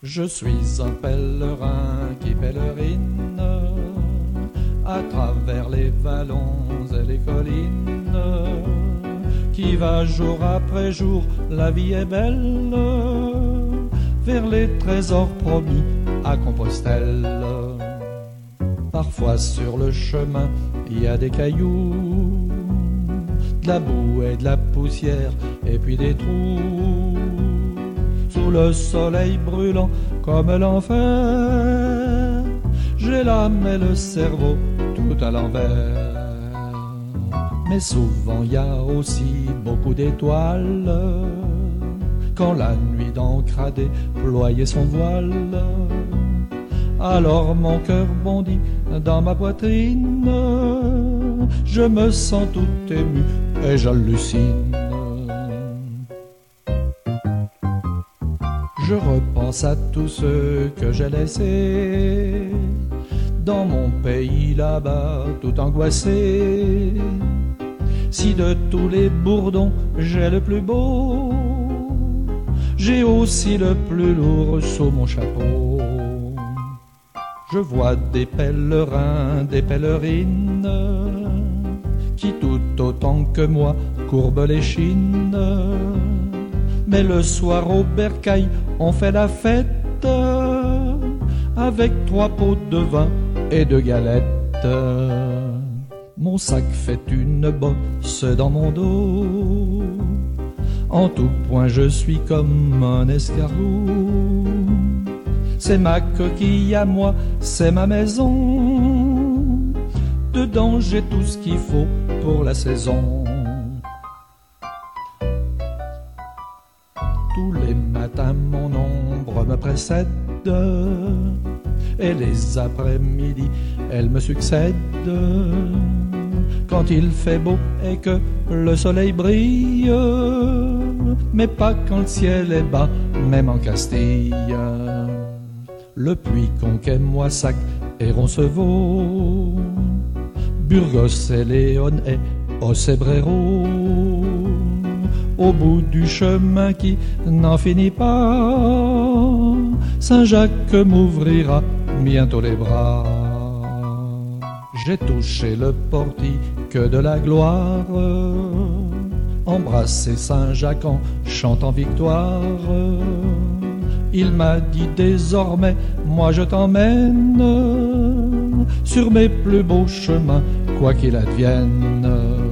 Je suis un pèlerin qui pèlerine à travers les vallons et les collines, qui va jour après jour, la vie est belle, vers les trésors promis à Compostelle. Parfois sur le chemin, il y a des cailloux, de la boue et de la poussière, et puis des trous. Sous le soleil brûlant comme l'enfer, j'ai l'âme et le cerveau tout à l'envers. Mais souvent il y a aussi beaucoup d'étoiles, quand la nuit d'encre a déployé son voile. Alors mon cœur bondit dans ma poitrine, je me sens tout ému et j'hallucine. Je repense à tous ceux que j'ai laissés dans mon pays là-bas tout angoissé. Si de tous les bourdons j'ai le plus beau, j'ai aussi le plus lourd sous mon chapeau. Je vois des pèlerins, des pèlerines qui tout autant que moi courbent les chines. Mais le soir au bercail, on fait la fête avec 3 pots de vin et 2 galettes. Mon sac fait une bosse dans mon dos, en tout point je suis comme un escargot. C'est ma coquille à moi, c'est ma maison, dedans j'ai tout ce qu'il faut pour la saison. Tous les matins mon ombre me précède, et les après-midi elle me succède. Quand il fait beau et que le soleil brille, mais pas quand le ciel est bas, même en Castille. Le Puy-Conquet, Moissac et Roncevaux, Burgos et Léon et Océbrero, au bout du chemin qui n'en finit pas, Saint-Jacques m'ouvrira bientôt les bras. J'ai touché le portique de la gloire, embrassé Saint-Jacques en chantant victoire. Il m'a dit désormais, moi je t'emmène sur mes plus beaux chemins, quoi qu'il advienne.